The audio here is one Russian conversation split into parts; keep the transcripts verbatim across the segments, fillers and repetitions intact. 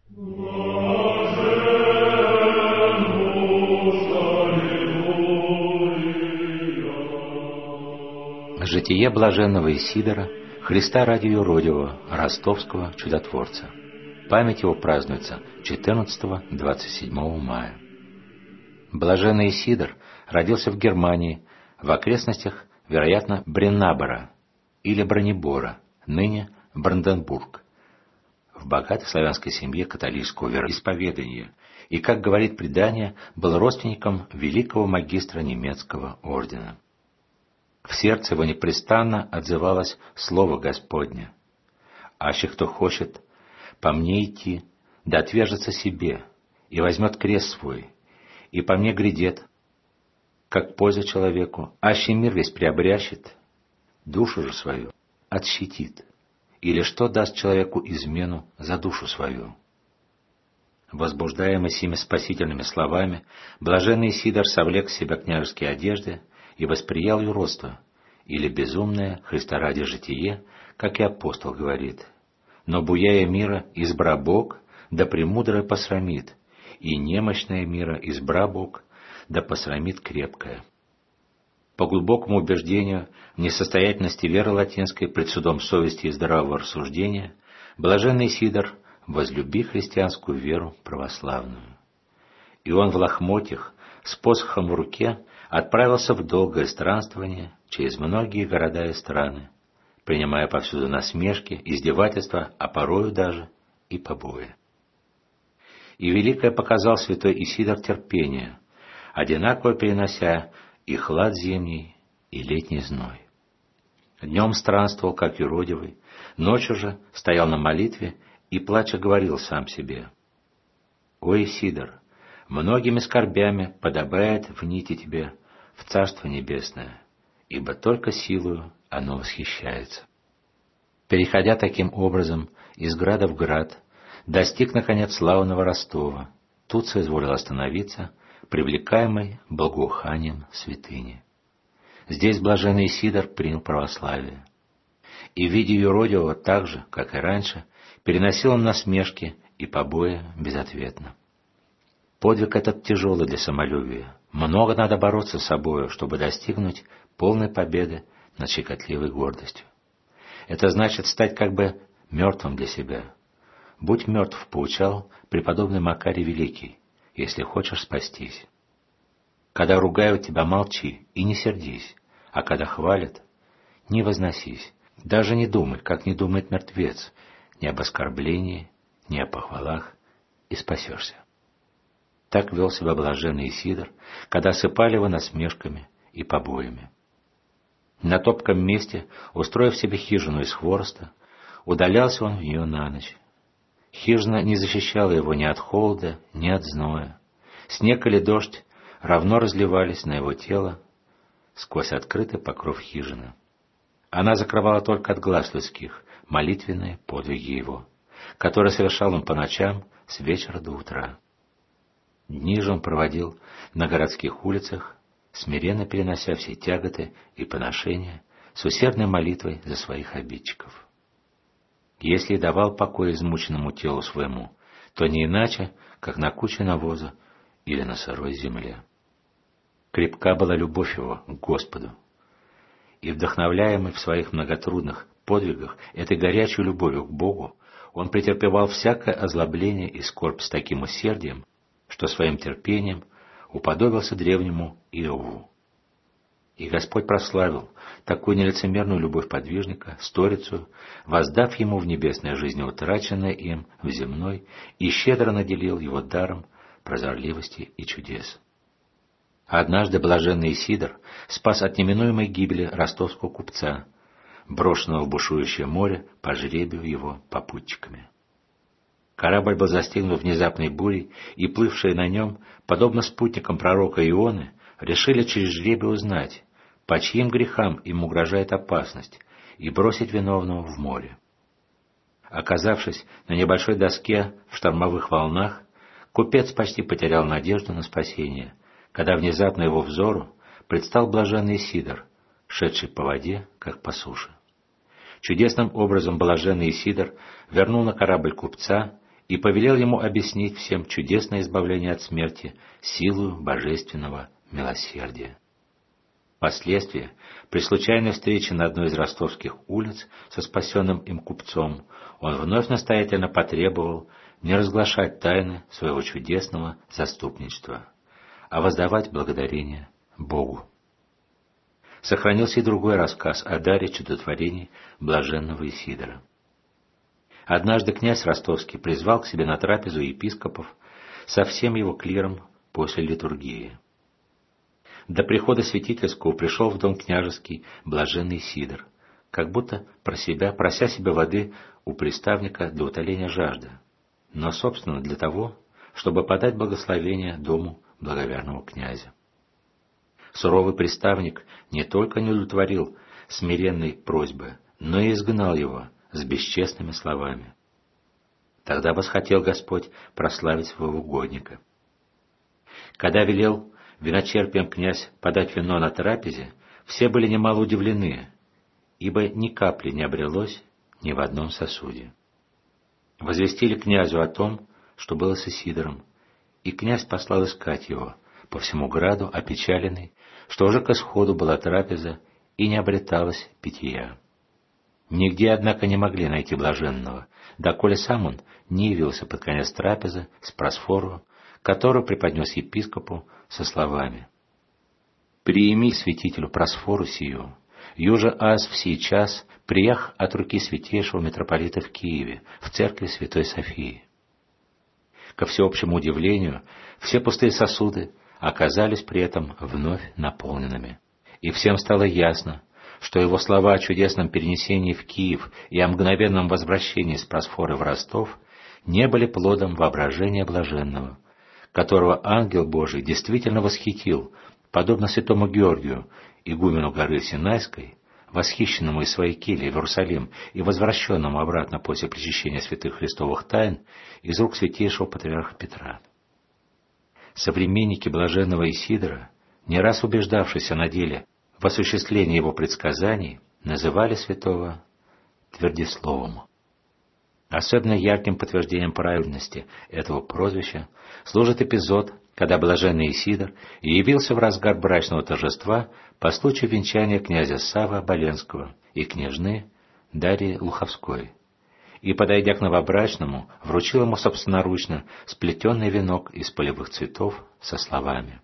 Житие блаженного Исидора, Христа ради юродивого, ростовского чудотворца. Память его празднуется четырнадцатого-двадцать седьмого мая. Блаженный Исидор родился в Германии, в окрестностях, вероятно, Бреннабора или Бронебора, ныне Бранденбург, в богатой славянской семье католического вероисповедания, и, как говорит предание, был родственником великого магистра немецкого ордена. В сердце его непрестанно отзывалось слово Господне: «Аще кто хочет по мне идти, да отвержется себе, и возьмет крест свой, и по мне грядет, как польза человеку, аще мир весь приобрящет, душу же свою отщитит, или что даст человеку измену за душу свою». Возбуждаемый сими спасительными словами, блаженный Исидор совлек с себя княжеские одежды и восприял юродство, или безумное Христа ради житие, как и апостол говорит: «Но буяя мира избра Бог, да премудрое посрамит, и немощное мира избра Бог, да посрамит крепкое». По глубокому убеждению в несостоятельности веры латинской пред судом совести и здравого рассуждения, блаженный Исидор возлюби христианскую веру православную. И он в лохмотьях, с посохом в руке, отправился в долгое странствование через многие города и страны, принимая повсюду насмешки, издевательства, а порою даже и побои. И великое показал святой Исидор терпение, одинаково перенося и хлад зимний, и летний зной. Днем странствовал, как юродивый, ночью же стоял на молитве и, плача, говорил сам себе: «О, Исидор, многими скорбями подобает внити тебе в Царство Небесное, ибо только силою оно восхищается». Переходя таким образом из града в град, достиг, наконец, славного Ростова. Тут соизволил остановиться, привлекаемый благоуханием святыни. Здесь блаженный Исидор принял православие. И в виде юродивого так же, как и раньше, переносил он насмешки и побои безответно. Подвиг этот тяжелый для самолюбия. Много надо бороться с собою, чтобы достигнуть полной победы над щекотливой гордостью. Это значит стать как бы мертвым для себя. «Будь мертв», — поучал преподобный Макарий Великий, «если хочешь спастись». Когда ругают тебя, молчи и не сердись, а когда хвалят, не возносись. Даже не думай, как не думает мертвец, ни об оскорблении, ни о похвалах, и спасешься. Так вел себя блаженный Исидор, когда осыпали его насмешками и побоями. На топком месте, устроив себе хижину из хвороста, удалялся он в нее на ночь. Хижина не защищала его ни от холода, ни от зноя. Снег или дождь равно разливались на его тело сквозь открытый покров хижины. Она закрывала только от глаз людских молитвенные подвиги его, которые совершал он по ночам с вечера до утра. Дни же он проводил на городских улицах, смиренно перенося все тяготы и поношения с усердной молитвой за своих обидчиков. Если и давал покой измученному телу своему, то не иначе, как на куче навоза или на сырой земле. Крепка была любовь его к Господу, и, вдохновляемый в своих многотрудных подвигах этой горячей любовью к Богу, он претерпевал всякое озлобление и скорбь с таким усердием, что своим терпением уподобился древнему Иову. И Господь прославил такую нелицемерную любовь подвижника, сторицу, воздав ему в небесной жизни утраченное им в земной, и щедро наделил его даром прозорливости и чудес. Однажды блаженный Исидор спас от неминуемой гибели ростовского купца, брошенного в бушующее море по жребию его попутчиками. Корабль был застигнут внезапной бурей, и плывшие на нем, подобно спутникам пророка Ионы, решили через жребий узнать, по чьим грехам им угрожает опасность, и бросить виновного в море. Оказавшись на небольшой доске в штормовых волнах, купец почти потерял надежду на спасение, когда внезапно его взору предстал блаженный Исидор, шедший по воде, как по суше. Чудесным образом блаженный Исидор вернул на корабль купца и повелел ему объяснить всем чудесное избавление от смерти силою божественного милосердия. Впоследствии, при случайной встрече на одной из ростовских улиц со спасенным им купцом, он вновь настоятельно потребовал не разглашать тайны своего чудесного заступничества, а воздавать благодарение Богу. Сохранился и другой рассказ о даре чудотворений блаженного Исидора. Однажды князь Ростовский призвал к себе на трапезу епископов со всем его клиром после литургии. До прихода святительского пришел в дом княжеский блаженный Исидор, как будто про себя, прося себе воды у приставника для утоления жажды, но, собственно, для того, чтобы подать благословение дому благоверного князя. Суровый приставник не только не удовлетворил смиренной просьбы, но и изгнал его с бесчестными словами. Тогда восхотел Господь прославить своего угодника. Когда велел виночерпием князь подать вино на трапезе, все были немало удивлены, ибо ни капли не обрелось ни в одном сосуде. Возвестили князю о том, что было с Исидором, и князь послал искать его по всему граду, опечаленный, что уже к исходу была трапеза и не обреталось питья. Нигде, однако, не могли найти блаженного, доколе сам он не явился под конец трапезы с просфору, которую преподнес епископу со словами: «Приими святителю просфору сию, юже аз в сей час приях от руки святейшего митрополита в Киеве, в церкви Святой Софии». Ко всеобщему удивлению, все пустые сосуды оказались при этом вновь наполненными, и всем стало ясно, что его слова о чудесном перенесении в Киев и о мгновенном возвращении с просфоры в Ростов не были плодом воображения блаженного, которого ангел Божий действительно восхитил, подобно святому Георгию, игумену горы Синайской, восхищенному из своей кельи в Иерусалим и возвращенному обратно после причащения святых христовых тайн из рук святейшего патриарха Петра. Современники блаженного Исидора, не раз убеждавшиеся на деле в осуществлении его предсказаний, называли святого Твердисловом. Особенно ярким подтверждением правильности этого прозвища служит эпизод, когда блаженный Исидор явился в разгар брачного торжества по случаю венчания князя Саввы Оболенского и княжны Дарьи Луховской, и, подойдя к новобрачному, вручил ему собственноручно сплетенный венок из полевых цветов со словами: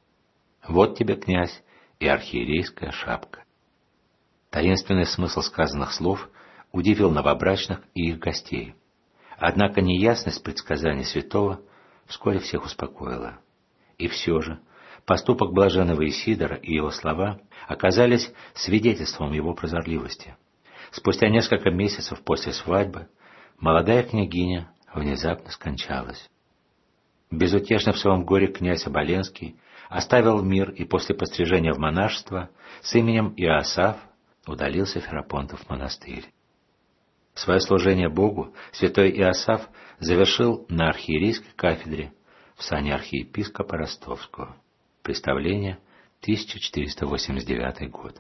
«Вот тебе, князь, и архиерейская шапка». Таинственный смысл сказанных слов удивил новобрачных и их гостей. Однако неясность предсказаний святого вскоре всех успокоила. И все же поступок блаженного Исидора и его слова оказались свидетельством его прозорливости. Спустя несколько месяцев после свадьбы молодая княгиня внезапно скончалась. Безутешно в своем горе князь Оболенский оставил мир и после пострижения в монашество с именем Иосаф удалился в Ферапонтов монастырь. Свое служение Богу святой Иосаф завершил на архиерейской кафедре в сане архиепископа Ростовского. Представление, тысяча четыреста восемьдесят девятый год.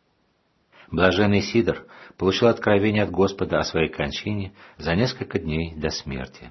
Блаженный Сидор получил откровение от Господа о своей кончине за несколько дней до смерти.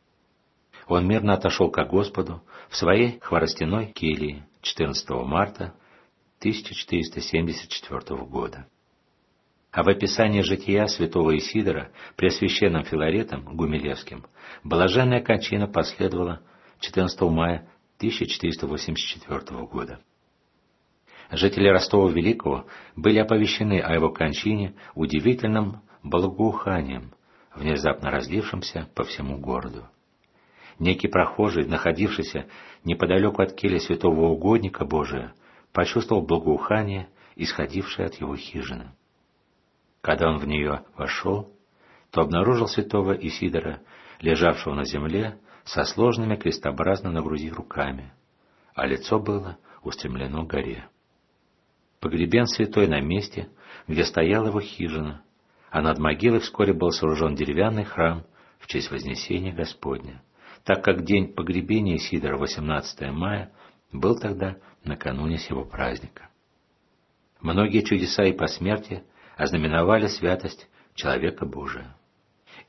Он мирно отошел ко Господу в своей хворостяной келье четырнадцатого марта тысяча четыреста семьдесят четвертого года. А в описании жития святого Исидора преосвященным Филаретом Гумилевским блаженная кончина последовала четырнадцатого мая тысяча четыреста восемьдесят четвертого года. Жители Ростова Великого были оповещены о его кончине удивительным благоуханием, внезапно разлившимся по всему городу. Некий прохожий, находившийся неподалеку от кельи святого угодника Божия, почувствовал благоухание, исходившее от его хижины. Когда он в нее вошел, то обнаружил святого Исидора, лежавшего на земле, со сложными крестообразно на груди руками, а лицо было устремлено к горе. Погребен святой на месте, где стояла его хижина, а над могилой вскоре был сооружен деревянный храм в честь Вознесения Господня, так как день погребения Исидора, восемнадцатого мая, был тогда накануне сего праздника. Многие чудеса и посмертия ознаменовали святость человека Божия.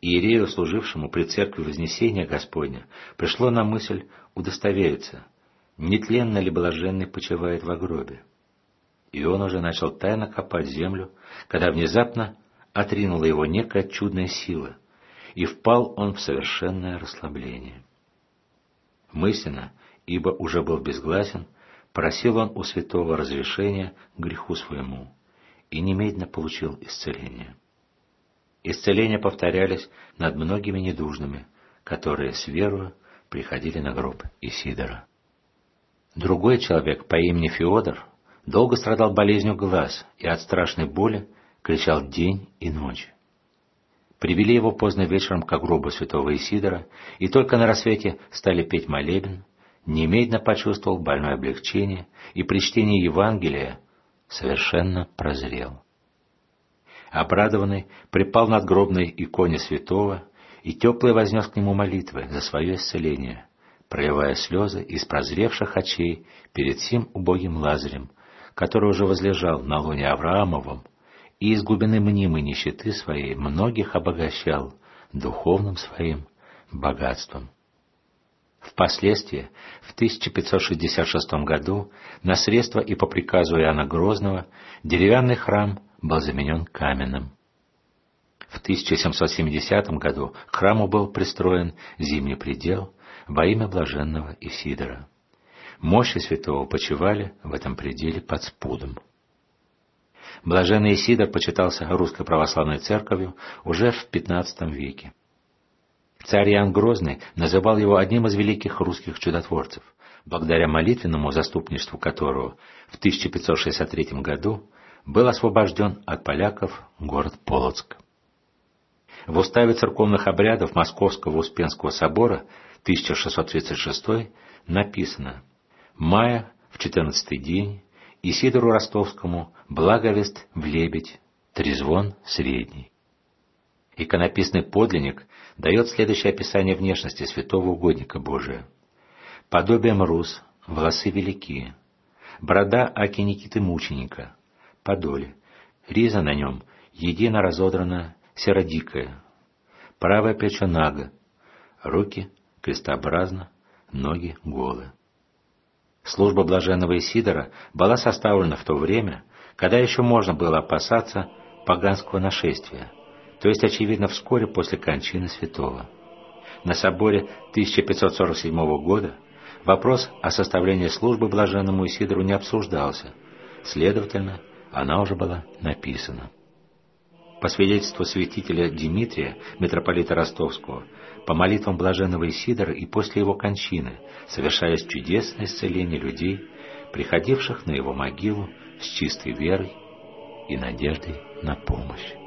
Иерею, служившему при церкви Вознесения Господня, пришло на мысль удостовериться, нетленно ли блаженный почивает во гробе. И он уже начал тайно копать землю, когда внезапно отринула его некая чудная сила, и впал он в совершенное расслабление. Мысленно, ибо уже был безгласен, просил он у святого разрешения к греху своему, и немедленно получил исцеление. Исцеления повторялись над многими недужными, которые с верою приходили на гроб Исидора. Другой человек по имени Феодор долго страдал болезнью глаз и от страшной боли кричал день и ночь. Привели его поздно вечером к гробу святого Исидора, и только на рассвете стали петь молебен, немедленно почувствовал больное облегчение и при чтении Евангелия совершенно прозрел. Обрадованный, припал над гробной иконе святого и теплый вознес к нему молитвы за свое исцеление, проливая слезы из прозревших очей перед сим убогим Лазарем, который уже возлежал на лоне Авраамовом, и из глубины мнимой нищеты своей многих обогащал духовным своим богатством. Впоследствии, в тысяча пятьсот шестьдесят шестом году, на средства и по приказу Иоанна Грозного, деревянный храм был заменен каменным. В тысяча семьсот семидесятом году к храму был пристроен зимний предел во имя блаженного Исидора. Мощи святого почивали в этом пределе под спудом. Блаженный Исидор почитался Русской Православной Церковью уже в пятнадцатом веке. Царь Иоанн Грозный называл его одним из великих русских чудотворцев, благодаря молитвенному заступничеству которого в тысяча пятьсот шестьдесят третьем году был освобожден от поляков город Полоцк. В уставе церковных обрядов Московского Успенского собора тысяча шестьсот тридцать шестой написано: «Мая в четырнадцатый день Исидору Ростовскому благовест в лебедь, трезвон средний». Иконописный подлинник дает следующее описание внешности святого угодника Божия. «Подобием рус, волосы велики, борода аки Никиты Мученика, подоле, риза на нем едино разодрана серодикая, правое плечо наго, руки крестообразно, ноги голы». Служба блаженного Исидора была составлена в то время, когда еще можно было опасаться поганского нашествия, то есть, очевидно, вскоре после кончины святого. На соборе тысяча пятьсот сорок седьмого года вопрос о составлении службы блаженному Исидору не обсуждался, следовательно, она уже была написана. По свидетельству святителя Димитрия, митрополита Ростовского, по молитвам блаженного Исидора и после его кончины совершались чудесные исцеления людей, приходивших на его могилу с чистой верой и надеждой на помощь.